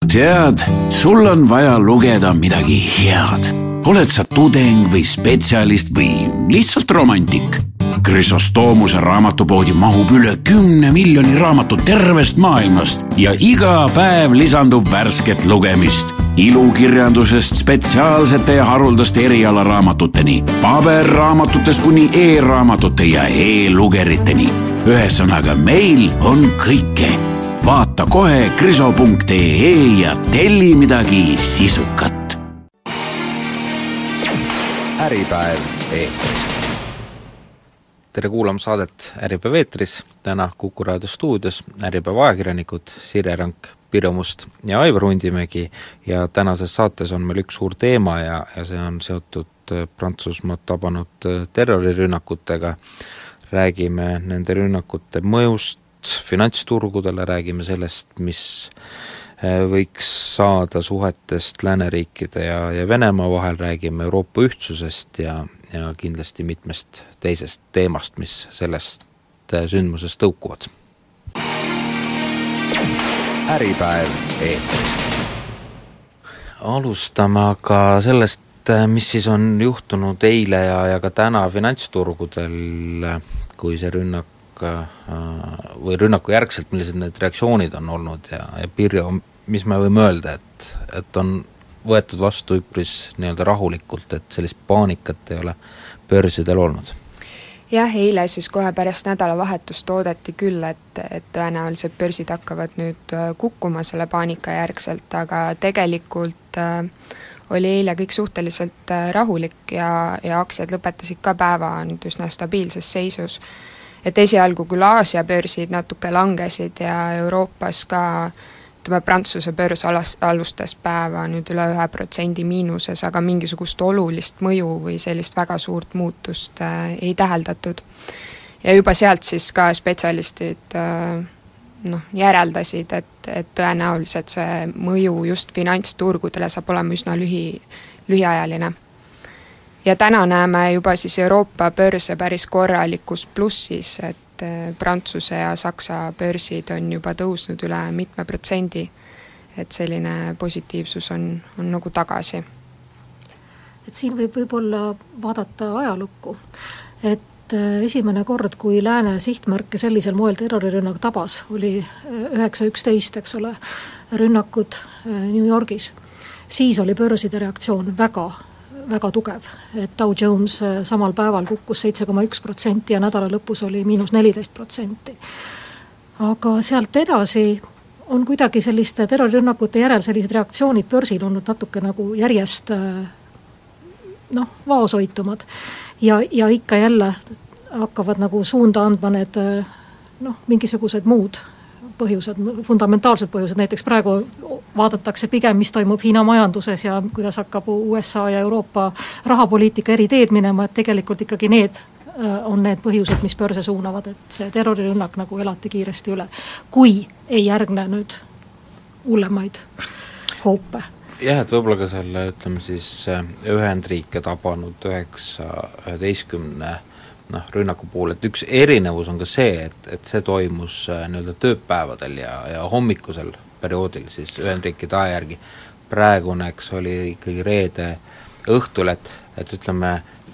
Tead, sul on vaja lugeda midagi head. Oled sa tudeng või spetsialist või lihtsalt romantik? Chrysostoomuse raamatupoodi mahub üle 10 miljoni raamatut tervest maailmast ja iga päev lisandub värsket lugemist. Ilukirjandusest spetsiaalsete ja haruldaste erialaraamatuteni, paberraamatutest kuni e-raamatute ja e-lugeriteni. Ühesõnaga, meil on kõike. Vaata kohe kriso.ee ja telli midagi sisukat. Äripäev eetris. Tere kuulama saadet Äripäev eetris. Täna Kuku Raadio stuudios Äripäeva ajakirjanikud Sirje Rank, Pirjo Must ja Aivar Hundimägi. Ja tänases saates on meil üks suur teema ja see on seotud Prantsusmaad tabanud terrorirünnakutega. Räägime nende rünnakute mõjust finantsturgudele, räägime sellest, mis võiks saada suhetest lääneriikide ja Venemaa vahel, räägime Euroopa ühtsusest ja kindlasti mitmest teisest teemast, mis sellest sündmusest tõukuvad. Äripäev eetris. Alustame aga sellest, mis siis on juhtunud eile ja ka täna finantsturgudel, kui see rünnak või rünnaku järgselt, millised need reaktsioonid on olnud ja Pirjo, mis me võime öelda, et on võetud vastu üpris nii-öelda rahulikult, et sellist paanikat ei ole börsidel olnud? Jah, eile siis kohe pärast nädalavahetust oodati küll, et tõenäoliselt börsid hakkavad nüüd kukkuma selle paanika järgselt, aga tegelikult oli eile kõik suhteliselt rahulik ja aktsiad lõpetasid ka päeva nüüd üsna stabiilses seisus. Et esialgu küll Aasia börsid natuke langesid ja Euroopas ka Prantsuse börs alustas päeva nüüd üle 1% miinuses, aga mingisugust olulist mõju või sellist väga suurt muutust ei täheldatud. Ja juba sealt siis ka spetsialistid järeldasid, et tõenäoliselt see mõju just finantsturgudele saab olema üsna lühiajaline. Ja täna näeme juba siis Euroopa börse päris korralikus plussis, et Prantsuse ja Saksa börsid on juba tõusnud üle mitme protsendi, et selline positiivsus on nagu tagasi. Et siin võib-olla vaadata ajalukku, et esimene kord, kui lääne sihtmärke sellisel moel terrorirünnak tabas, oli 9.11, eks ole, rünnakud New Yorgis. Siis oli börside reaktsioon väga tugev, et Dow Jones samal päeval kukkus 7,1% ja nädala lõpus oli -14%. Aga sealt edasi on kuidagi selliste terrorirünnakute järel sellised reaktsioonid börsil olnud natuke nagu järjest vaoshoitumad ja ikka jälle hakkavad nagu suunda andma need mingisugused muud põhjused, fundamentaalsed põhjused, näiteks praegu vaadatakse pigem, mis toimub Hiina majanduses ja kuidas hakkab USA ja Euroopa rahapoliitika eri teed minema, et tegelikult ikkagi need on need põhjused, mis börse suunavad, et see terrorirünnak nagu elati kiiresti üle, kui ei järgne nüüd hullemaid hoope. Jah, et võib-olla ka selle, ütleme siis, Ühendriike tabanud 9.11 rünnaku puhul, et üks erinevus on ka see, et see toimus nii-öelda tööpäevadel ja hommikusel perioodil siis Ühendriikide aja järgi. Praeguneks oli ikkagi reede õhtul, et ütleme,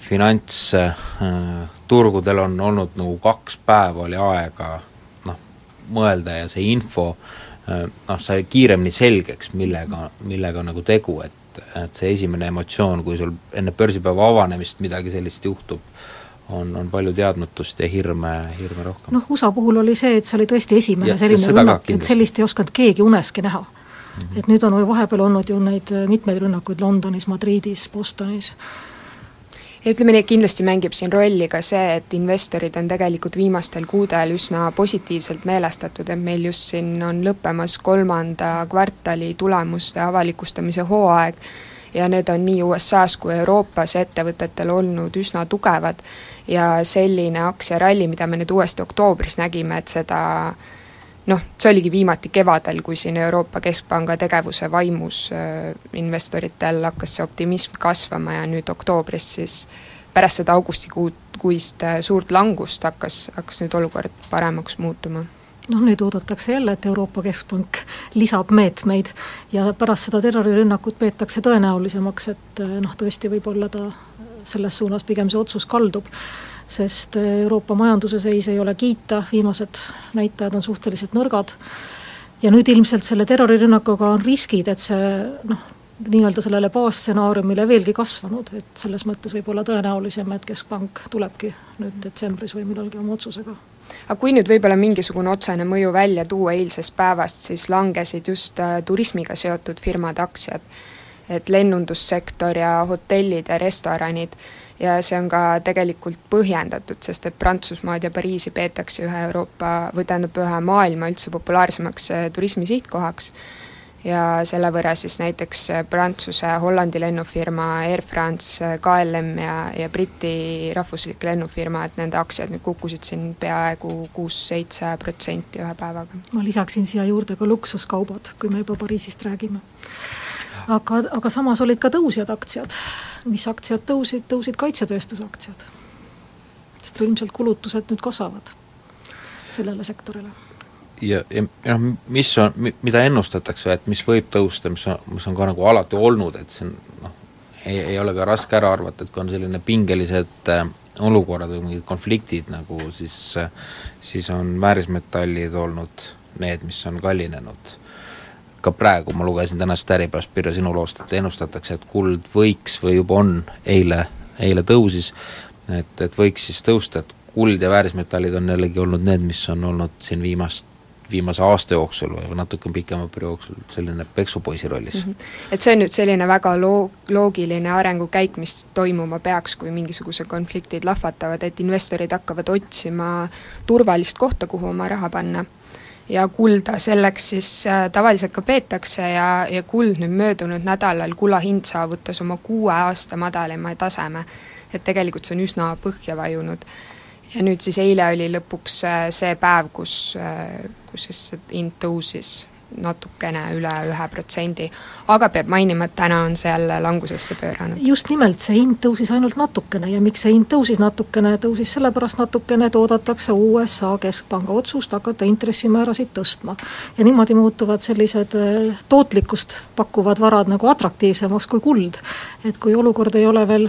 finantsturgudel on olnud nagu 2 päeva oli aega mõelda ja see info sai kiiremini selgeks, millega nagu tegu, et see esimene emotsioon, kui sul enne börsipäeva avanemist midagi sellist juhtub, on palju teadmatust ja hirme rohkem. USA puhul oli see, et see oli tõesti esimene selline rünnak, et sellist ei osanud keegi uneski näha. Et nüüd on vahepeal olnud ju neid mitmeid rünnakuid Londonis, Madridis, Bostonis. Ja ütleme nii, kindlasti mängib siin rolli ka see, et investorid on tegelikult viimastel kuudel üsna positiivselt meelestatud, et meil just siin on lõppemas 3. kvartali tulemuste avalikustamise hooaeg ja need on nii USAs kui Euroopas ettevõtetel olnud üsna tugevad ja selline aktsiaralli, mida me nüüd uuesti oktoobris nägime, et seda see oligi viimati kevadel, kui siin Euroopa Keskpanga tegevuse vaimus investoritel hakkas see optimism kasvama ja nüüd oktoobris siis pärast seda augustikuist suurt langust hakkas nüüd olukord paremaks muutuma. Nüüd oodatakse jälle, et Euroopa Keskpank lisab meetmeid ja pärast seda terrorirünnakut peetakse tõenäolisemaks, et tõesti võib-olla ta selles suunas pigem see otsus kaldub, sest Euroopa majanduse seis ei ole kiita, viimased näitajad on suhteliselt nõrgad ja nüüd ilmselt selle terrorirünnakuga on riskid, et see nii-öelda sellele baasstsenaariumile veelgi kasvanud, et selles mõttes võib olla tõenäolisem, et Keskpank tulebki nüüd detsembris või millalgi oma otsusega. Aga kui nüüd võib-olla mingisugune otsene mõju välja tuua eilsest päevast, siis langesid just turismiga seotud firmade aktsiad, et lennundussektor ja hotellid ja restoranid, ja see on ka tegelikult põhjendatud, sest et Prantsusmaad ja Pariisi peetakse ühe maailma üldse populaarsemaks turismi sihtkohaks ja selle võrra siis näiteks Prantsuse, Hollandi lennufirma Air France, KLM ja Briti rahvuslik lennufirma, et nende aktsiad nüüd kukkusid siin peaaegu 6-7% ühe päevaga. Ma lisaksin siia juurde ka luksuskaubad, kui me juba Pariisist räägime. Aga samas olid ka tõusjad aktsiad. Mis aktsiad tõusid kaitsetööstuse aktsiad. Sest ilmselt kulutused nüüd kasvavad sellele sektorile. Ja mida ennustatakse, et mis võib tõusta, mis on ka nagu alati olnud, et see ei ole ka raske ära arvata, et kui on selline pingelised olukorrad või mingid konfliktid, nagu siis on väärismetallid olnud need, mis on kallinenud. Ka praegu ma lugesin tänast Äripäevast, Pirjo, sinu loost, et ennustatakse, et kuld võiks või juba on eile tõusis, et võiks siis tõusta, et kuld ja väärismetallid on jällegi olnud need, mis on olnud siin viimase aasta jooksul või natuke pikema perioodil selline peksupoisi rollis. Et see on nüüd selline väga loogiline arengukäik, mis toimuma peaks, kui mingisuguse konfliktid lahvatavad, et investorid hakkavad otsima turvalist kohta, kuhu oma raha panna. Ja kulda selleks siis tavaliselt ka peetakse ja kuld nüüd möödunud nädalal kula hind saavutas oma 6 aasta madalima taseme, et tegelikult see on üsna põhja vajunud. Ja nüüd siis eile oli lõpuks see päev, kus siis hind tõusis natukene üle 1%, aga peab mainima, et täna on see jälle langusesse pööranud. Just nimelt see hind tõusis ainult natukene ja miks see hind tõusis sellepärast natukene, et oodatakse USA Keskpanga otsust hakata intressimäärasid tõstma. Ja niimoodi muutuvad sellised tootlikkust pakkuvad varad nagu atraktiivsemaks kui kuld. Et kui olukord ei ole veel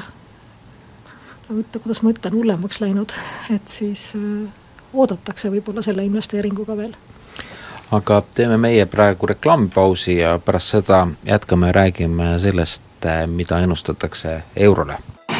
hullemaks läinud, et siis oodatakse võib-olla selle investeeringuga veel. Aga teeme meie praegu reklaamipausi ja pärast seda jätkame ja räägime sellest, mida ennustatakse eurole.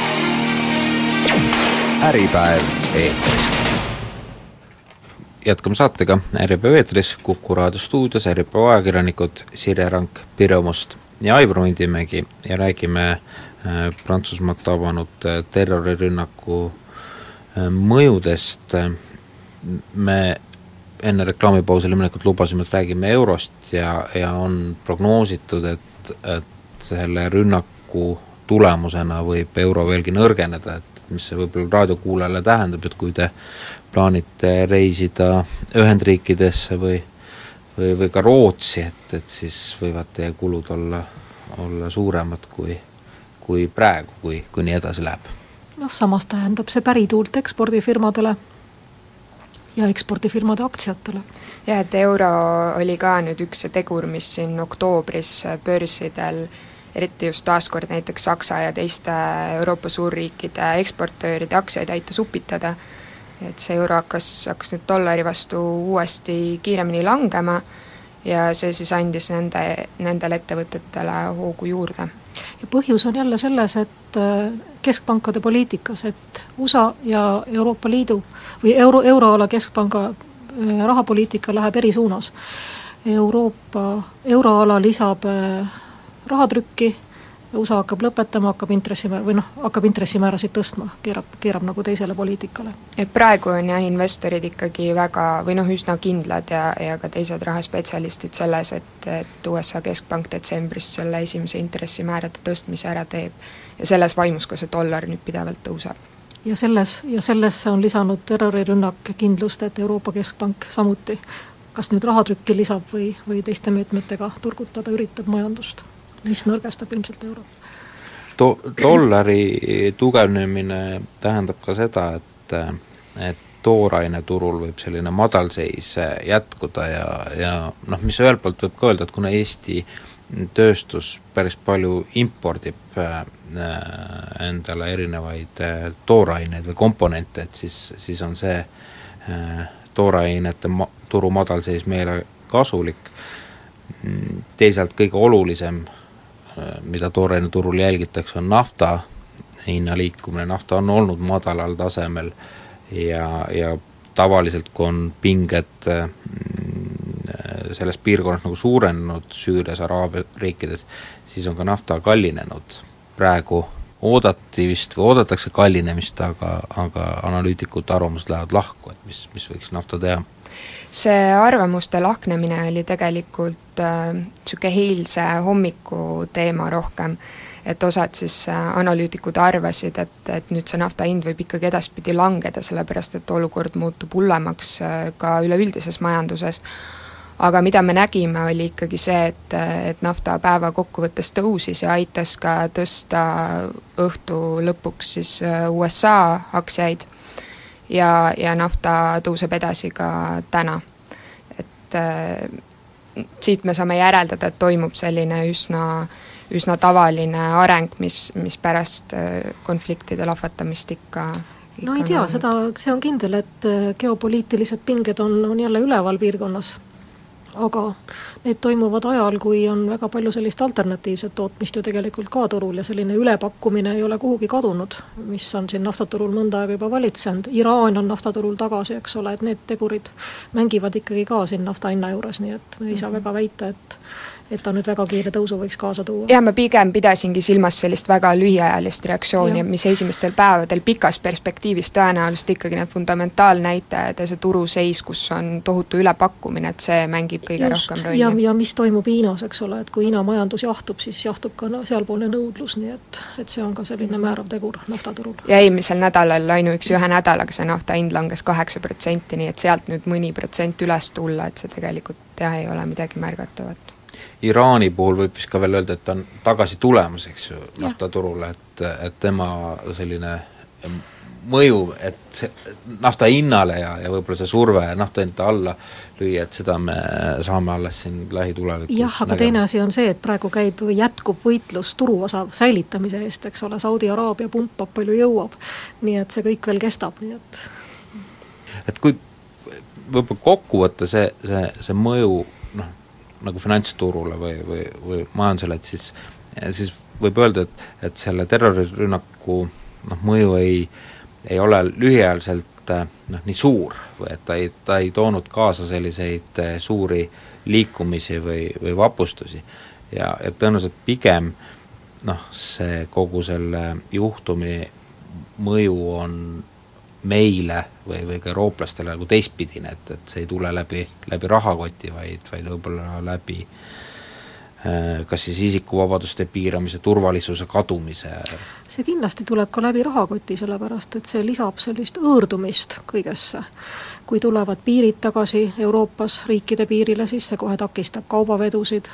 Äripäev eetris. Jätkame saatega Äripäev eetris, Kuku raadio stuudios Äripäeva ajakirjanikud Sirje Rank, Pirjo Must ja Aivar Hundimägi ja räägime Prantsusmaad tabanud terrorirünnaku mõjudest. Me enne reklaamipausi lüminelikult lubasime, et räägime eurost ja on prognoositud, et selle rünnaku tulemusena võib euro veelgi nõrgeneda, et mis see võib-olla raadiokuulajale tähendab, et kui te plaanite reisida Ühendriikidesse või ka Rootsi, et siis võivad teie kulud olla suuremad kui praegu, kui nii edasi läheb. Samas tähendab see pärituult ekspordifirmadele ja ekspordifirmade aktsiatele. Ja, et euro oli ka nüüd üks tegur, mis siin oktoobris börsidel, eriti just taaskord näiteks Saksa ja teiste Euroopa suurriikide eksportööride aktsiaid aitas upitada, et see euro hakkas nüüd dollari vastu uuesti kiiremini langema ja see siis andis nendele ettevõtetele hoogu juurde. Ja põhjus on jälle selles, et keskpankade poliitikas, et USA ja Euroopa Liidu või euroala keskpanga rahapoliitika läheb eri suunas. Euroala lisab rahatrükki, USA hakkab lõpetama, hakkab intressimäärasid tõstma, keerab nagu teisele poliitikale. Et praegu on investorid ikkagi väga üsna kindlad ja ka teised rahaspetsialistid selles, et USA Keskpank detsembris selle esimese intressimäärade tõstmise ära teeb ja selles vaimus ka see dollar nüüd pidevalt tõuseb. Ja sellesse on lisanud terrorirünnak kindlust, et Euroopa Keskpank samuti kas nüüd rahatrükki lisab või teiste meetmetega turgutada üritab majandust, mis nõrgestab ilmselt eurot. Dollari tugevnemine tähendab ka seda, et tooraine turul võib selline madalseis jätkuda ja noh, mis ühelt poolt võib ka öelda, et kuna Eesti tööstus päris palju impordib endale erinevaid tooraineid või komponente, et siis on see toorainete turu madalseis meile kasulik. Teisalt kõige olulisem, mida tooraine turul jälgitakse, on nafta hinna liikumine. Nafta on olnud madalal tasemel ja tavaliselt, kui on pinged selles piirkonnas nagu suurenenud Süürias, Araabia riikides, siis on ka nafta kallinenud. Praegu oodatakse kallinemist, aga analüütikute arvamused lähevad lahku, et mis võiks nafta teha. See arvamuste lahknemine oli tegelikult niisugune eilse hommiku teema rohkem, et osad siis analüütikud arvasid, et nüüd see nafta hind võib ikkagi edaspidi langeda, sellepärast et olukord muutub hullemaks ka üleüldises majanduses. Aga mida me nägime, oli ikkagi see, et nafta päeva kokkuvõttes tõusis ja aitas ka tõsta õhtu lõpuks siis USA aktsiaid ja nafta tõuseb edasi ka täna. Et siit me saame järeldada, et toimub selline üsna tavaline areng, mis pärast konfliktide lahvatamist ikka no ei tea, see on kindel, et geopoliitilised pinged on jälle üleval piirkonnas. Aga need toimuvad ajal, kui on väga palju sellist alternatiivset tootmist ju tegelikult ka turul ja selline ülepakkumine ei ole kuhugi kadunud, mis on siin naftaturul mõnda aega juba valitsenud. Iraan on naftaturul tagasi, eks ole, et need tegurid mängivad ikkagi ka siin nafta hinna juures, nii et me ei saa väga väita, et ta nüüd väga kiire tõusu võiks kaasa tuua. Ja ma pigem pidasingi silmas sellist väga lühiajalist reaktsiooni, mis esimestel päevadel pikas perspektiivis tõenäoliselt ikkagi need fundamentaalnäitajad ja see turuseis, kus on tohutu ülepakkumine, et see mängib kõige rohkem rolli. Ja mis toimub Hiinas, eks ole, et kui Hiina majandus jahtub, siis jahtub ka sealpoolne nõudlus, nii et see on ka selline määrav tegur naftaturul. Ja eelmisel nädalal ainuüksi ühe nädalaga see nafta hind langes 8%, nii et sealt nüüd mõni protsent üles tulla, et see tegelikult ei ole midagi märgatavat. Iraani puhul võib vist ka veel öelda, et on tagasi tulemas, eks ju, naftaturule, et tema selline mõju, et see nafta hinnale ja võib-olla see surve nafta hinda alla lüüa, et seda me saame alles siin lähitulevikus. Jah, aga teine asi on see, et praegu jätkub võitlus turuosa säilitamise eest, eks ole, Saudi Araabia pumpab palju jõuab, nii et see kõik veel kestab, nii et kui võib-olla kokku võtta see mõju nagu finantsturule või majandusele, et siis võib öelda, et selle terrorirünnaku mõju ei ole lühiajaliselt nii suur või et ta ei toonud kaasa selliseid suuri liikumisi või vapustusi ja tõenäoliselt pigem see kogu selle juhtumi mõju on meile või ka eurooplastele nagu teistpidine, et see ei tule läbi rahakoti, vaid võib-olla läbi kas siis isikuvabaduste piiramise, turvalisuse kadumise. See kindlasti tuleb ka läbi rahakoti, sellepärast et see lisab sellist õõrdumist kõigesse. Kui tulevad piirid tagasi Euroopas riikide piirile, siis see kohe takistab kaubavedusid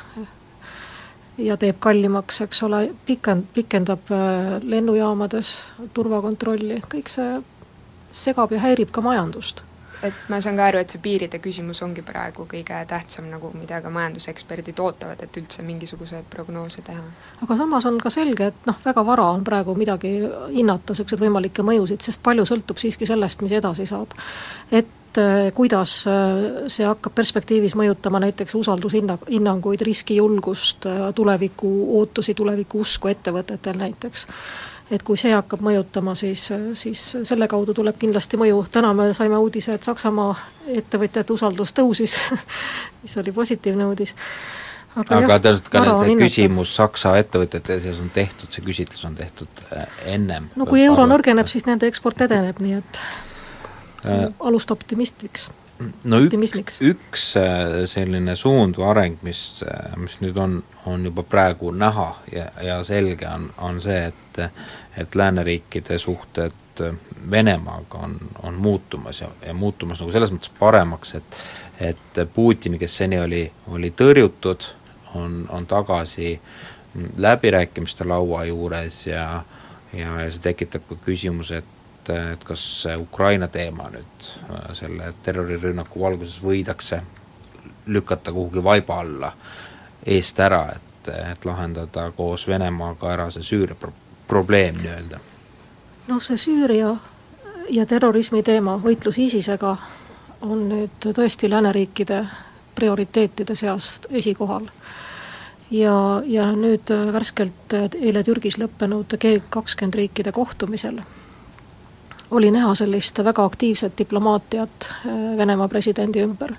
ja teeb kallimaks, eks ole, pikendab lennujaamades turvakontrolli, kõik see segab ja häirib ka majandust. Et ma saan ka aru, et see piiride küsimus ongi praegu kõige tähtsam, nagu mida ka majanduseksperdid ootavad, et üldse mingisugused prognoose teha. Aga samas on ka selge, et väga vara on praegu midagi hinnata, sellised võimalikke mõjusid, sest palju sõltub siiski sellest, mis edasi saab. Et kuidas see hakkab perspektiivis mõjutama näiteks usaldushinnanguid, riskijulgust, tuleviku ootusi, tuleviku usku ettevõtetel näiteks. Et kui see hakkab mõjutama, siis selle kaudu tuleb kindlasti mõju. Täna me saime uudise, et Saksamaa ettevõtjate usaldus tõusis, mis oli positiivne uudis. Aga tõenäoliselt ka see küsimus Saksa ettevõtjate seas on tehtud, see küsitlus on tehtud ennem. No kui euro nõrgeneb, siis nende eksport edeneb, nii et alust optimistiks. No üks selline suund või areng, mis nüüd on juba praegu näha ja selge on see, et lääneriikide suhted Venemaaga on muutumas ja muutumas nagu selles mõttes paremaks, et Putin, kes seni oli tõrjutud, on tagasi läbirääkimiste laua juures ja see tekitab ka küsimus, et kas Ukraina teema nüüd selle terrorirünnaku valguses võidakse lükata kuhugi vaiba alla eest ära, et lahendada koos Venemaaga ära see Süüria probleem nii-öelda? See Süüria ja terrorismi teema, võitlus ISISega on nüüd tõesti lääneriikide prioriteetide seast esikohal. Ja nüüd värskelt eile Türgis lõppenud G20 riikide kohtumisel oli näha sellist väga aktiivset diplomaatiat Venemaa presidendi ümber.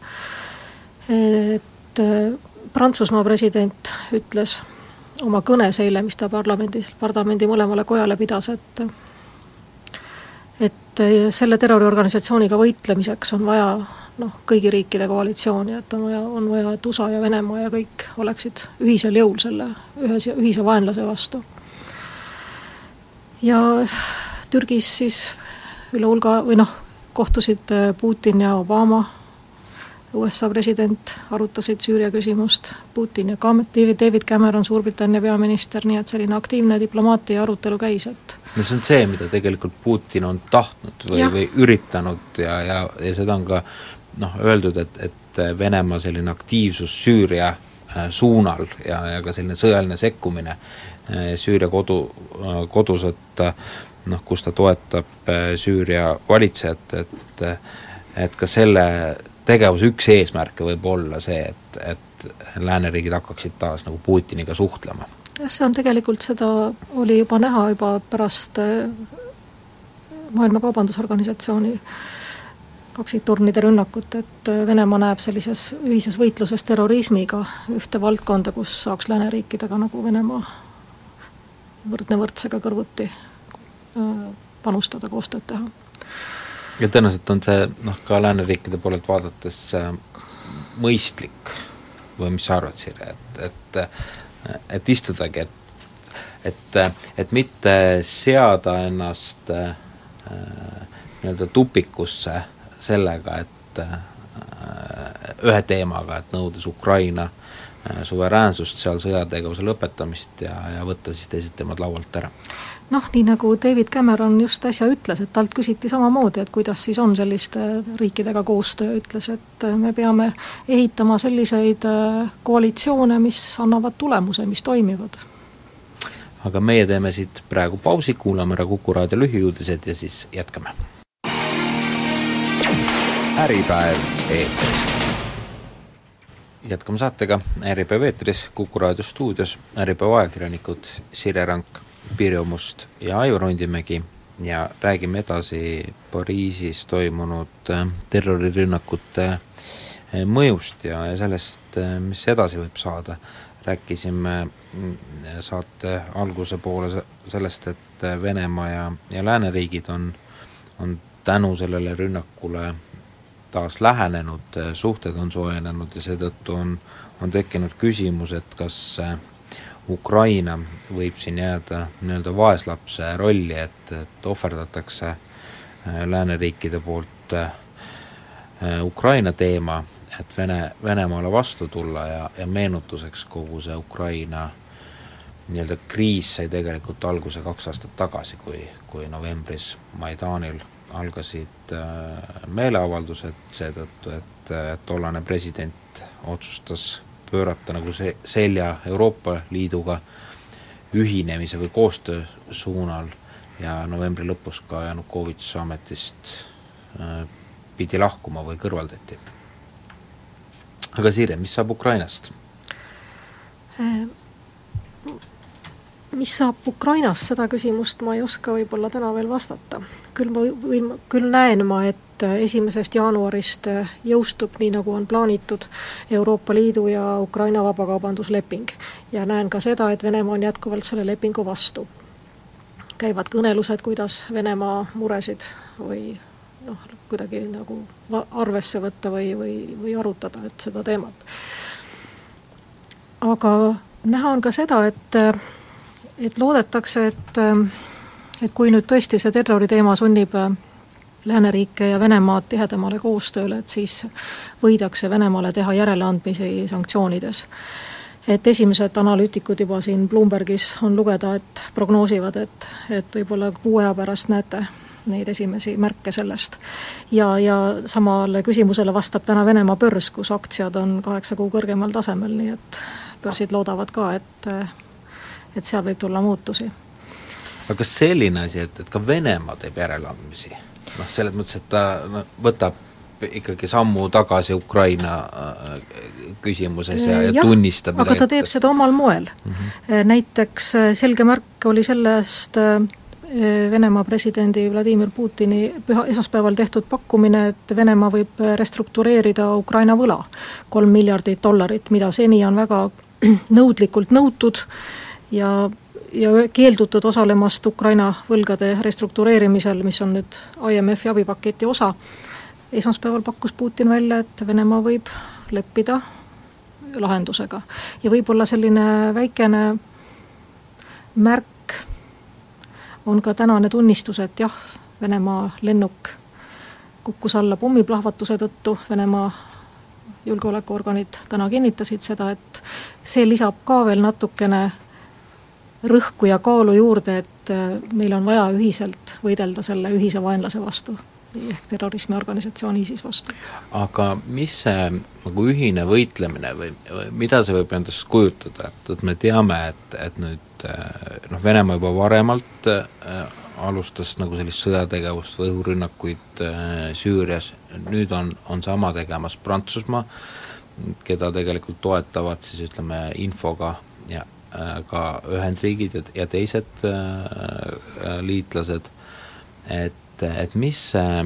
Et Prantsusmaa president ütles oma kõnes eile, mis ta parlamendi mõlemale kojale pidas, et selle terroriorganisatsiooniga võitlemiseks on vaja kõigi riikide koalitsiooni, et on vaja, et USA ja Venemaa ja kõik oleksid ühisel jõul selle ühise vaenlase vastu. Ja Türgis siis üle hulga kohtusid Putin ja Obama, USA president, arutasid Süüria küsimust, Putin ja David Cameron, Suurbritannia peaminister, nii et selline aktiivne diplomaatia arutelu käis, et see on see, mida tegelikult Putin on tahtnud või üritanud ja seda on ka öeldud, et Venemaa selline aktiivsus Süüria suunal ja ka selline sõjaline sekkumine Süüria kodusõtta, kus ta toetab Süüria valitsejat, et ka selle tegevuse üks eesmärke võib olla see, et lääneriigid hakkaksid taas nagu Putiniga suhtlema. See on tegelikult, seda oli juba näha juba pärast Maailma Kaubandusorganisatsiooni kaksiktornide rünnakut, et Venemaa näeb sellises ühises võitluses terrorismiga ühte valdkonda, kus saaks lääneriikidega nagu Venemaa võrdne võrdsega kõrvuti panustada, koostööd teha. Ja tõenäoliselt on see ka lääneriikide poolelt vaadates mõistlik või mis sa arvad, Sirje, et istudagi, et mitte seada ennast nii-öelda tupikusse sellega, et ühe teemaga, et nõudes Ukraina suveräänsust, seal sõjategevuse lõpetamist ja võtta siis teised teemad laualt ära. Nii nagu David Cameron just äsja ütles, et talt küsiti samamoodi, et kuidas siis on selliste riikidega koostöö, ütles, et me peame ehitama selliseid koalitsioone, mis annavad tulemuse, mis toimivad. Aga meie teeme siit praegu pausi, kuulame ära Kuku raadio lühiuudised ja siis jätkame. Äripäev eetris. Jätkame saatega Äripäev eetris, Kuku raadio stuudios Äripäeva ajakirjanikud Sirje Rank, Pirjo Must ja Aivar Rundimägi ja räägime edasi Pariisis toimunud terrorirünnakute mõjust ja sellest, mis edasi võib saada. Rääkisime saate alguse poole sellest, et Venemaa ja lääneriigid on tänu sellele rünnakule taas lähenenud, suhted on soojenenud ja seetõttu on tekkinud küsimus, et kas Ukraina võib siin jääda nii-öelda vaeslapse rolli, et ohverdatakse lääneriikide poolt Ukraina teema, et Venemaale vastu tulla ja meenutuseks kogu see Ukraina nii-öelda kriis sai tegelikult alguse 2 aastat tagasi, kui novembris Maidanil algasid meeleavaldused seetõttu, et tollane president otsustas pöörata nagu selja Euroopa Liiduga ühinemise või koostöö suunal ja novembri lõpus ka Janukovitš ametist pidi lahkuma või kõrvaldati. Aga Sirje, mis saab Ukrainast? Mis saab Ukrainast, seda küsimust ma ei oska võib-olla täna veel vastata. Küll näen ma, et 1. jaanuarist jõustub, nii nagu on plaanitud, Euroopa Liidu ja Ukraina vabakaubandusleping. Ja näen ka seda, et Venemaa on jätkuvalt selle lepingu vastu. Käivad kõnelused, kuidas Venemaa muresid või kuidagi nagu arvesse võtta või arutada, et seda teemat. Aga näha on ka seda, et loodetakse, et kui nüüd tõesti see terroriteema sunnib lääneriike ja Venemaad tihedamale koostööle, et siis võidakse Venemaale teha järeleandmisi sanktsioonides. Et esimesed analüütikud juba siin Bloombergis on lugeda, et prognoosivad, et võib-olla 6 aja pärast näete neid esimesi märke sellest. Ja samale küsimusele vastab täna Venemaa börs, kus aktsiad on 8 kuu kõrgemal tasemel, nii et börsid loodavad ka, et seal võib tulla muutusi. Aga kas selline asi, et ka Venemaa teeb järeleandmisi? Selles mõttes, et ta võtab ikkagi sammu tagasi Ukraina küsimuses ja tunnistab aga ta teeb seda omal moel. Näiteks selge märk oli sellest Venemaa presidendi Vladimir Putini esmaspäeval tehtud pakkumine, et Venemaa võib restruktureerida Ukraina võla $3 miljardit, mida seni on väga nõudlikult nõutud ja keeldutud osalemast Ukraina võlgade restruktureerimisel, mis on nüüd IMF-i abipaketi osa. Esmaspäeval pakkus Putin välja, et Venemaa võib leppida lahendusega. Ja võib-olla selline väikene märk on ka tänane tunnistus, et jah, Venemaa lennuk kukkus alla pommiplahvatuse tõttu, Venemaa julgeolekuorganid täna kinnitasid seda, et see lisab ka veel natukene rõhku ja kaalu juurde, et meil on vaja ühiselt võidelda selle ühise vaenlase vastu ehk terrorismiorganisatsiooni ISIS vastu. Aga mis see nagu ühine võitlemine või mida see võib endast kujutada, et me teame, et nüüd Venemaa juba varemalt alustas nagu sellist sõjategevust või õhurünnakuid Süürias, nüüd on sama tegemas Prantsusmaa, keda tegelikult toetavad siis ütleme infoga ja ka Ühendriigid ja teised liitlased, et mis see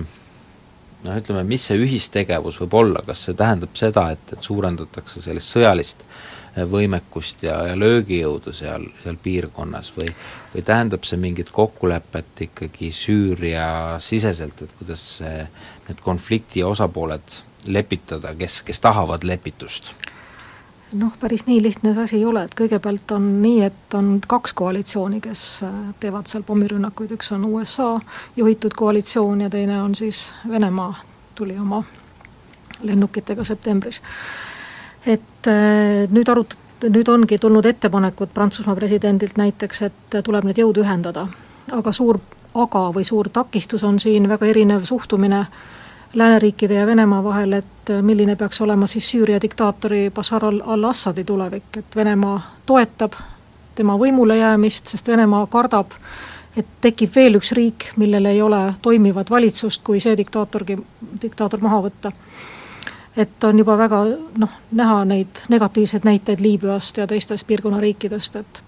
mis see ühistegevus võib olla, kas see tähendab seda, et suurendatakse sellist sõjalist võimekust ja löögijõudu seal piirkonnas või tähendab see mingit kokkulepet ikkagi Süüria siseselt, et kuidas need konflikti osapooled lepitada, kes tahavad lepitust? Päris nii lihtne see asi ei ole, et kõigepealt on nii, et on 2 koalitsiooni, kes teevad seal pommirünnakuid, üks on USA juhitud koalitsioon ja teine on siis Venemaa tuli oma lennukitega septembris. Et nüüd ongi tulnud ettepanekud Prantsusmaa presidendilt näiteks, et tuleb need jõud ühendada, aga suur takistus on siin väga erinev suhtumine lääneriikide ja Venemaa vahel, et milline peaks olema siis Süüria diktaatori Bashar al-Assadi tulevik, et Venemaa toetab tema võimule jäämist, sest Venemaa kardab, et tekib veel üks riik, millel ei ole toimivat valitsust, kui see diktaator maha võtta. Et on juba väga näha neid negatiivseid näiteid Liibüast ja teistest piirkonna riikidest, et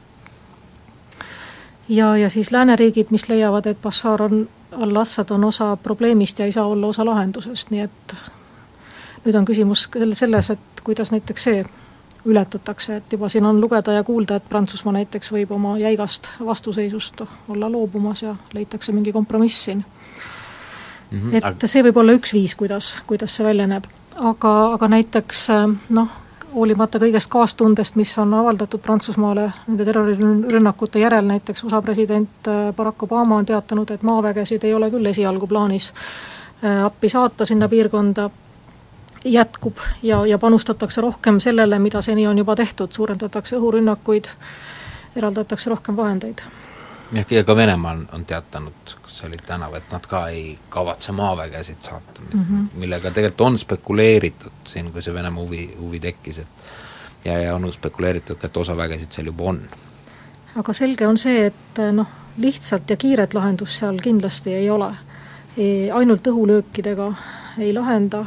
ja siis lääneriigid, mis leiavad, et Bashar al-Assad on osa probleemist ja ei saa olla osa lahendusest, nii et nüüd on küsimus selles, et kuidas näiteks see ületatakse, et juba siin on lugeda ja kuulda, et Prantsusmaa näiteks võib oma jäigast vastuseisust olla loobumas ja leitakse mingi kompromiss siin. Et see võib olla üks viis, kuidas see välja näeb. Aga näiteks hoolimata kõigest kaastundest, mis on avaldatud Prantsusmaale nende terrorirünnakute järel, näiteks USA president Barack Obama on teatanud, et maavägesid ei ole küll esialgu plaanis appi saata sinna piirkonda, jätkub ja panustatakse rohkem sellele, mida seni on juba tehtud, suurendatakse õhurünnakuid, eraldatakse rohkem vahendeid. Ja ka Venemaa on teatanud, kas see oli tänav, et nad ka ei kavatse maavägesid saata, millega tegelikult on spekuleeritud siin, kui see Venemaa huvi tekkis, ja on spekuleeritud, et osa vägesid seal juba on. Aga selge on see, et lihtsalt ja kiiret lahendust seal kindlasti ei ole. Ainult õhulöökidega ei lahenda.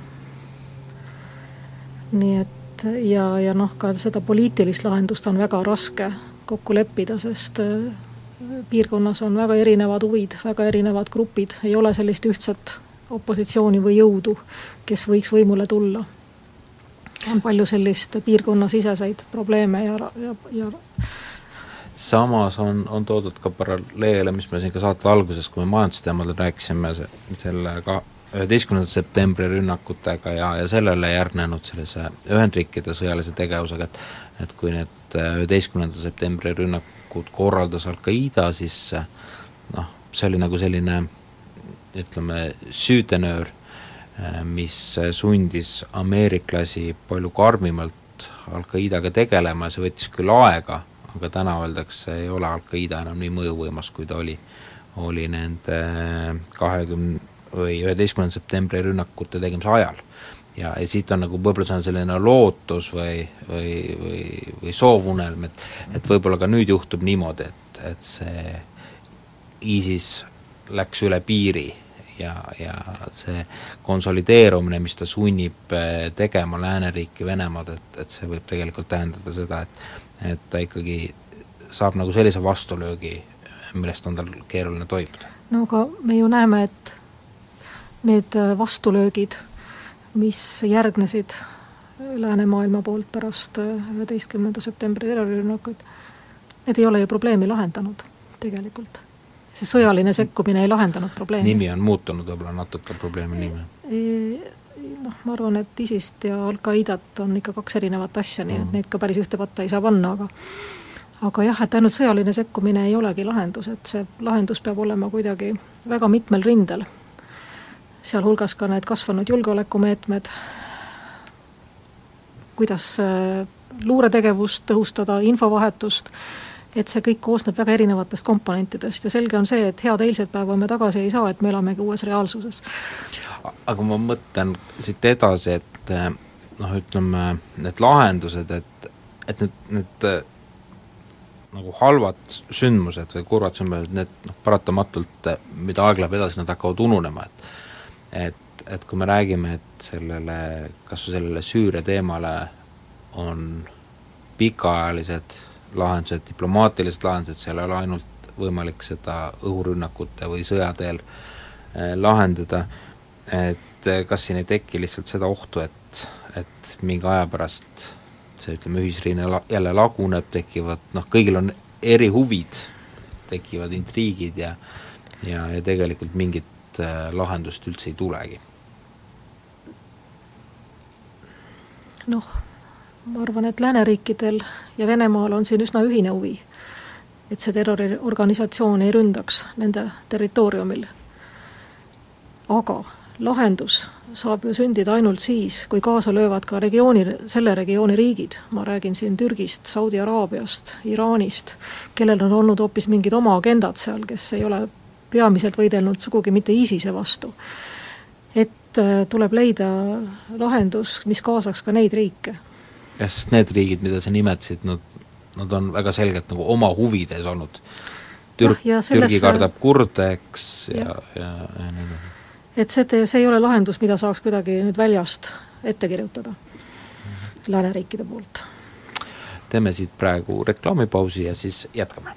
Nii et ja ka seda poliitilist lahendust on väga raske kokku leppida, sest piirkonnas on väga erinevad huvid, väga erinevad grupid, ei ole sellist ühtset opositsiooni või jõudu, kes võiks võimule tulla. On palju sellist piirkonnasiseseid probleeme ja samas on toodud ka paralleele, mis me siin ka saate alguses, kui me majandusteemadel rääkisime selle 11. septembri rünnakutega ja sellele järgnenud sellise Ühendriikide sõjalise tegevusega, et kui need 11. septembri rünnakud korraldas Al-Qaida, siis see oli nagu selline süütenöör, mis sundis ameeriklasi palju karmimalt Al-Qaidaga tegelema ja see võttis küll aega, aga täna öeldakse, ei ole Al-Qaida enam nii mõjuvõimas, kui ta oli oli nende 20 või 11. septembri rünnakute tegemise ajal. Ja siit on nagu võib-olla see on selline lootus või soovunelm, et võib-olla ka nüüd juhtub niimoodi, et see ISIS läks üle piiri ja see konsolideerumine, mis ta sunnib tegema lääneriiki Venemaad, et see võib tegelikult tähendada seda, et ta ikkagi saab nagu sellise vastulöögi, millest on tal keeruline toibuda. No aga me ju näeme, et need vastulöögid, mis järgnesid läänemaailma poolt pärast 11. septembri terrorirünnakuid, need ei ole ju probleemi lahendanud tegelikult. See sõjaline sekkumine ei lahendanud probleemi. Nimi on muutunud võib-olla natuke probleemi nimi. Ma arvan, et ISIS-t ja Al-Qaidat on ikka kaks erinevat asja, nii et neid ka päris ühte patta ei saa panna, aga jah, et ainult sõjaline sekkumine ei olegi lahendus, et see lahendus peab olema kuidagi väga mitmel rindel. Seal hulgas ka need kasvanud julgeolekumeetmed, kuidas luuretegevust tõhustada, infovahetust, et see kõik koosneb väga erinevatest komponentidest ja selge on see, et head eilset päeva me tagasi ei saa, et me elamegi uues reaalsuses. Aga ma mõtlen siit edasi, et ütleme, need lahendused, et need nagu halvad sündmused või kurvad sündmused, need paratamatult, mida aeg läheb edasi, nad hakkavad ununema, et kui me räägime, et kas või sellele Süüria teemale on pikaajalised lahendused, diplomaatilised lahendused, seal ei ole ainult võimalik seda õhurünnakute või sõjateel lahendada, et kas siin ei teki lihtsalt seda ohtu, et mingi aja pärast see, ütleme, ühisriine jälle laguneb, tekivad, kõigil on eri huvid, tekivad intriigid ja tegelikult mingit lahendust üldse ei tulegi. Ma arvan, et lääneriikidel ja Venemaal on siin üsna ühine huvi, et see terroriorganisatsioon ei ründaks nende territooriumil. Aga lahendus saab ju sündida ainult siis, kui kaasa löövad ka selle regiooni riigid. Ma räägin siin Türgist, Saudi Araabiast, Iraanist, kellel on olnud hoopis mingid oma agendad seal, kes ei ole peamiselt võidelnud sugugi mitte ISISe vastu. Et tuleb leida lahendus, mis kaasaks ka neid riike. Ja sest need riigid, mida sa nimetasid, nad on väga selgelt nagu oma huvides olnud. Türgi kardab kurde, eks, ja nii. Et see ei ole lahendus, mida saaks kuidagi nüüd väljast ette kirjutada lääneriikide poolt. Teeme siit praegu reklaamipausi ja siis jätkame.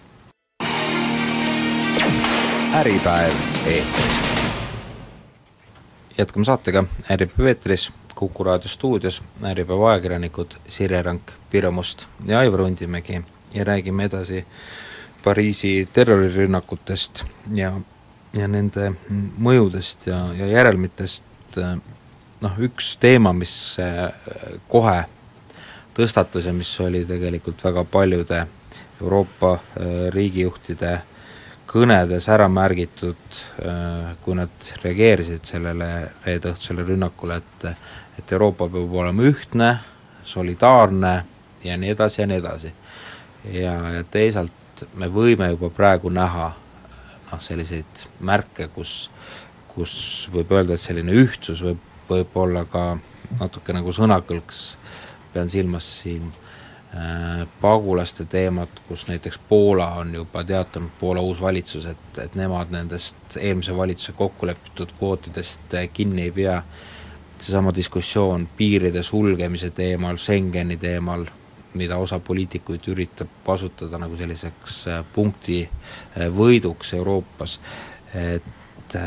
Äripäev eetris. Jätkame saatega Äripäev eetris, Kuku raadio stuudios Äripäeva ajakirjanikud Sirje Rank, Pirjo Must ja Aivar Undimägi ja räägime edasi Pariisi terrorirünnakutest ja nende mõjudest ja järelmitest. Üks teema, mis kohe tõstatus ja mis oli tegelikult väga paljude Euroopa riigijuhtide kõnedes ära märgitud, kui nad reageerisid sellele reedõhtusele rünnakule, et Euroopa peab olema ühtne, solidaarne ja nii edasi ja nii edasi. Ja teisalt me võime juba praegu näha selliseid märke, kus võib öelda, et selline ühtsus võib olla ka natuke nagu sõnakõlks, pean silmas siin pagulaste teemat, kus näiteks Poola on juba teatanud, Poola uus valitsus, et nemad nendest eelmise valitsuse kokkulepitud kvootidest kinni ei pea. Seesama diskussioon piiride sulgemise teemal, Schengeni teemal, mida osa poliitikuid üritab kasutada nagu selliseks punkti võiduks Euroopas. Et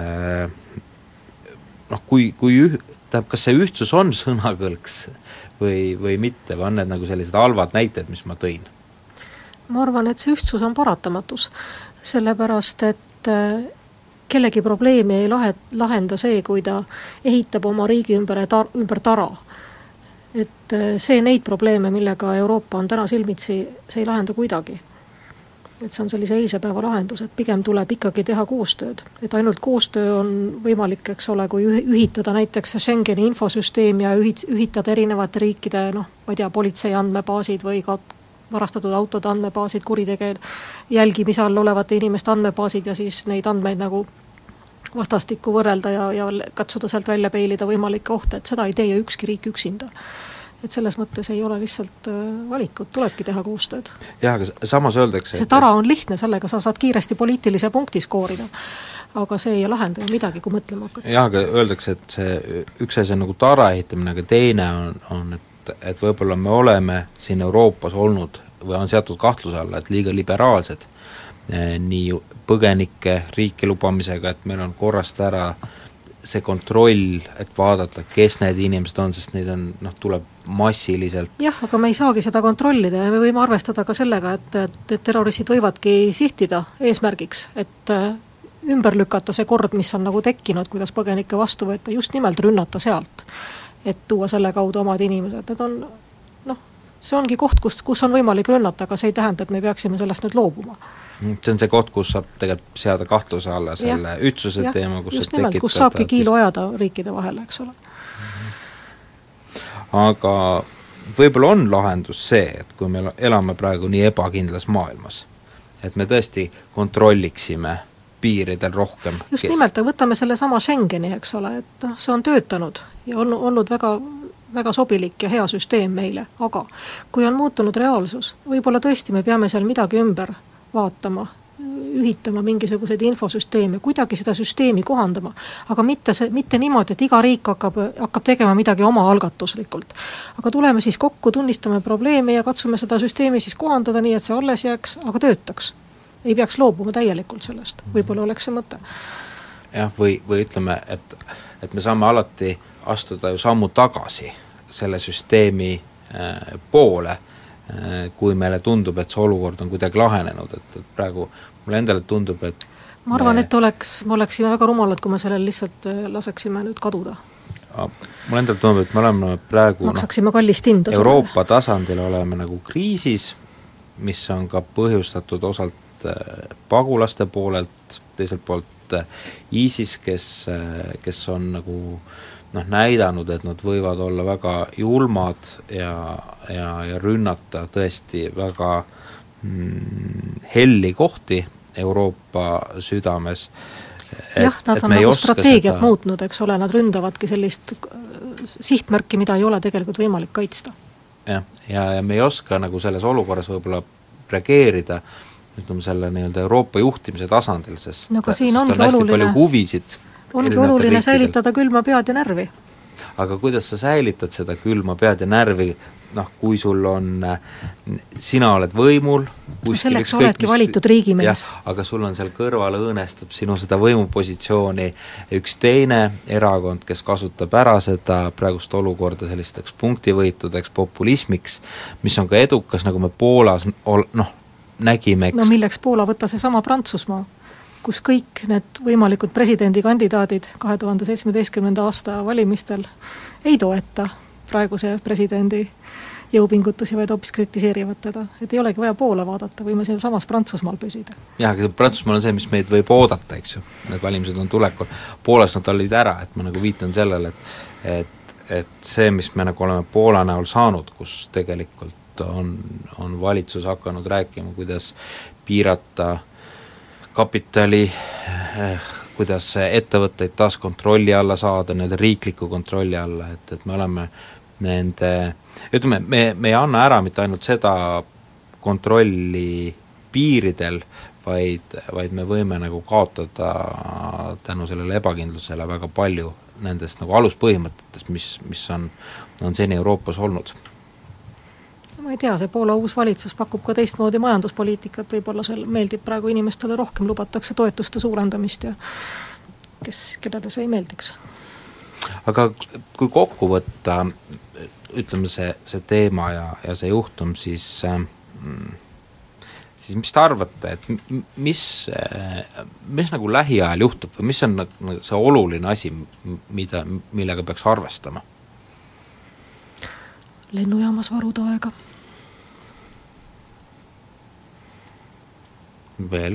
kas see ühtsus on sõnakõlks või mitte, või on need nagu sellised halvad näited, mis ma tõin? Ma arvan, et see ühtsus on paratamatus, sellepärast, et kellegi probleemi ei lahenda see, kui ta ehitab oma riigi ümber tara. Et see neid probleeme, millega Euroopa on täna silmitsi, see ei lahenda kuidagi. Et see on sellise eilse päeva lahendus, et pigem tuleb ikkagi teha koostööd. Et ainult koostöö on võimalik, eks ole, kui ühitada näiteks Schengeni infosüsteem ja ühitada erinevate riikide, ma ei tea, politsei andmebaasid või ka varastatud autode andmebaasid, kuritegevuse jälgimise all olevate inimeste andmebaasid ja siis neid andmeid nagu vastastikku võrrelda ja katsuda sealt välja peilida võimalikke ohte, et seda ei tee ju ükski riik üksinda. Et selles mõttes ei ole lihtsalt valikut, tulebki teha koostööd. Jah, aga samas öeldakse... See tara on lihtne, sellega sa saad kiiresti poliitilise punkti skoorida, aga see ei lahenda ju midagi, kui mõtlema hakata. Jah, aga öeldakse, et see üks asi on nagu tara ehitamine, aga teine on et võib-olla me oleme siin Euroopas olnud või on seatud kahtluse alla, et liiga liberaalsed nii põgenike riiki lubamisega, et meil on korrast ära see kontroll, et vaadata, kes need inimesed on, sest neid on, tuleb massiliselt. Jah, aga me ei saagi seda kontrollida ja me võime arvestada ka sellega, et terroristid võivadki sihtida eesmärgiks, et ümber lükata see kord, mis on nagu tekkinud, kuidas põgenikke vastu võtta, just nimelt rünnata sealt, et tuua selle kaudu omad inimesed. Need on, see ongi koht, kus on võimalik rünnata, aga see ei tähenda, et me peaksime sellest nüüd loobuma. See on see koht, kus saab tegelikult seada kahtluse alla selle ühtsuse teema, kus just nimelt, kus saabki kiilu ajada riikide vahele, eks ole. Aga võib-olla on lahendus see, et kui me elame praegu nii ebakindlas maailmas, et me tõesti kontrolliksime piiridel rohkem. Just nimelt, võtame selle sama Schengeni, eks ole, et see on töötanud ja on olnud väga, väga sobilik ja hea süsteem meile, aga kui on muutunud reaalsus, võib-olla tõesti me peame seal midagi ümber vaatama, ühitama mingisuguseid infosüsteeme, kuidagi seda süsteemi kohandama, aga mitte niimoodi, et iga riik hakkab tegema midagi oma algatuslikult. Aga tuleme siis kokku, tunnistame probleemi ja katsume seda süsteemi siis kohandada nii, et see alles jääks, aga töötaks. Ei peaks loobuma täielikult sellest, võib-olla oleks see mõte. Jah, või ütleme, et me saame alati astuda ju sammu tagasi selle süsteemi poole, kui meile tundub, et see olukord on kuidagi lahenenud, et praegu mulle endale tundub, et ma arvan, et me oleksime väga rumalad, kui me sellel lihtsalt laseksime nüüd kaduda. Mulle endale tundub, et me oleme praegu maksaksime kallist hinda Euroopa tasandil oleme nagu kriisis, mis on ka põhjustatud osalt pagulaste poolelt, teiselt poolt ISIS, kes on nagu näidanud, et nad võivad olla väga julmad ja rünnata tõesti väga helli kohti Euroopa südames. Jah, nad on nagu strateegiat muutnud, eks ole, nad ründavadki sellist sihtmärki, mida ei ole tegelikult võimalik kaitsta. Ja me ei oska nagu selles olukorras võib-olla reageerida, ütleme selle Euroopa juhtimise tasandil, sest on hästi palju huvisid. Ongi oluline säilitada külma pead ja närvi. Aga kuidas sa säilitad seda külma pead ja närvi, kui sul on, sina oled võimul, selleks oledki valitud riigimees. Aga sul on seal kõrval õõnestab sinu seda võimupositsiooni üks teine erakond, kes kasutab ära seda praegust olukorda sellisteks punktivõitudeks populismiks, mis on ka edukas, nagu me Poolas nägime. Milleks Poola võtta see sama Prantsusmaa, kus kõik need võimalikud presidendikandidaadid 2017. aasta valimistel ei toeta praeguse presidendi jõupingutusi, vaid hoopis kritiseerivad teda. Et ei olegi vaja Poola vaadata, võime seal samas Prantsusmaal püsida. Jah, aga Prantsusmaal on see, mis meid võib oodata, eks ju. Need valimised on tulekul. Poolas nad olid ära, et ma nagu viitan sellele, et see, mis me nagu oleme Poola näol saanud, kus tegelikult on valitsus hakanud rääkima, kuidas piirata kapitali, kuidas ettevõtteid taas kontrolli alla saada, riikliku kontrolli alla, et me oleme nende, ütleme, me ei anna ära mitte ainult seda kontrolli piiridel, vaid me võime nagu kaotada tänu sellele ebakindlusele väga palju nendest nagu aluspõhimõtetest, mis on seni Euroopas olnud. Ma ei tea, see Poola uus valitsus pakub ka teistmoodi majanduspoliitikat, võib-olla seal meeldib praegu inimestele rohkem, lubatakse toetuste suurendamist ja kellele see ei meeldiks. Aga kui kokku võtta, ütleme see teema ja see juhtum, siis mis te arvate, et mis nagu lähiajal juhtub või mis on see oluline asi, millega peaks arvestama? Lennujaamas varuda aega. Veel?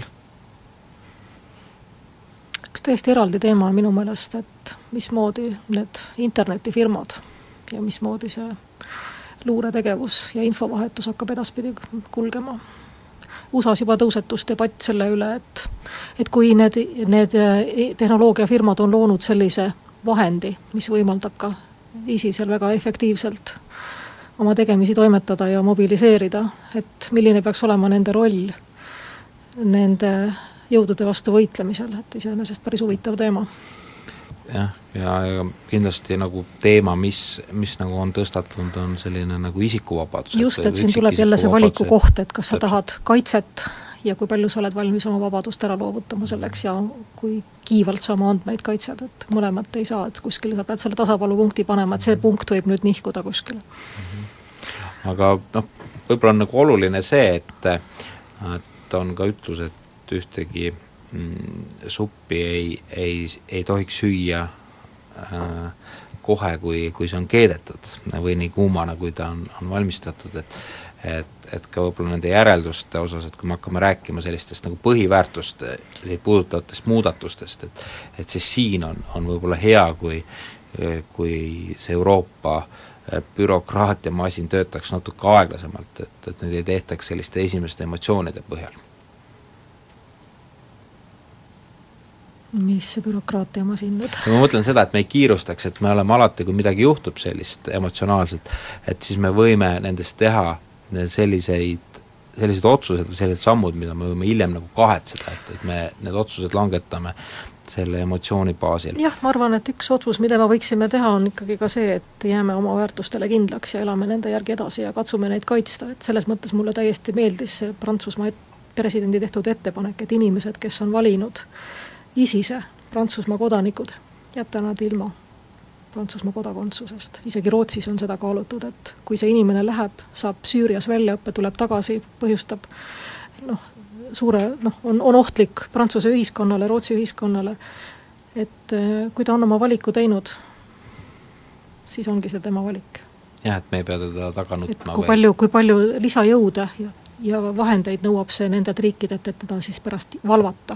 Üks täiesti eraldi teema on minu meelest, et mismoodi need internetifirmad ja mismoodi see luuretegevus ja infovahetus hakkab edaspidi kulgema. USA-s juba tõusetus debatt selle üle, et kui need tehnoloogiafirmad on loonud sellise vahendi, mis võimaldab ka ISISel väga efektiivselt oma tegemisi toimetada ja mobiliseerida, et milline peaks olema nende roll nende jõudude vastu võitlemisel, et iseenesest päris huvitav teema. Ja kindlasti nagu teema, mis nagu on tõstatunud, on selline nagu isikuvabadus. Just, et siin tuleb jälle see valiku koht, et kas sa tahad kaitset ja kui palju sa oled valmis oma vabadust ära loovutama selleks ja kui kiivalt sa oma andmeid kaitsed, et mõlemat ei saa, et kuskile sa pead selle tasapaalupunkti panema, et see punkt võib nüüd nihkuda kuskile. Aga võib-olla on nagu oluline see, et on ka ütlus, et ühtegi suppi ei tohiks süüa kohe, kui see on keedetud või nii kuumana, kui ta on valmistatud, et ka võib-olla nende järelduste osas, et kui me hakkame rääkima sellistest nagu põhiväärtust puudutavatest muudatustest, et siis siin on võib-olla hea, kui see Euroopa bürokraatiamasin töötaks natuke aeglasemalt, et need ei tehtaks selliste esimeste emotsioonide põhjal. Mis see bürokraatiamasin nüüd? Ma mõtlen seda, et me ei kiirustaks, et me oleme alati, kui midagi juhtub sellist emotsionaalselt, et siis me võime nendest teha sellised otsused või sellised sammud, mida me võime hiljem nagu kahetseda, et me need otsused langetame selle emotsiooni baasil. Jah, ma arvan, et üks otsus, mida me võiksime teha, on ikkagi ka see, et jääme oma väärtustele kindlaks ja elame nende järgi edasi ja katsume neid kaitsta, et selles mõttes mulle täiesti meeldis see Prantsusmaa presidendi tehtud ettepanek, et inimesed, kes on valinud ISISe, Prantsusmaa kodanikud, jätta nad ilma Prantsusmaa kodakondsusest. Isegi Rootsis on seda kaalutud, et kui see inimene läheb, saab Süürias väljaõppe, tuleb tagasi, põhjustab on ohtlik Prantsuse ühiskonnale, Rootsi ühiskonnale, et kui ta on oma valiku teinud, siis ongi see tema valik. Jah, et me ei pea teda taga nutma. Kui palju lisajõude ja vahendeid nõuab see nendelt riikidet, et teda siis pärast valvata.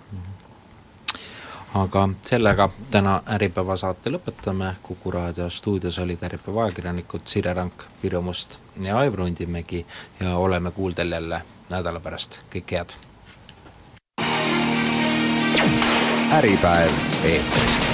Aga sellega täna Äripäeva saate lõpetame. Kuku raadio stuudios olid Äripäeva ajakirjanikud Sire Rank, Pirjo Must ja Aivar Rundimägi ja oleme kuuldel jälle nädala pärast. Kõik head! Äripäev eetris.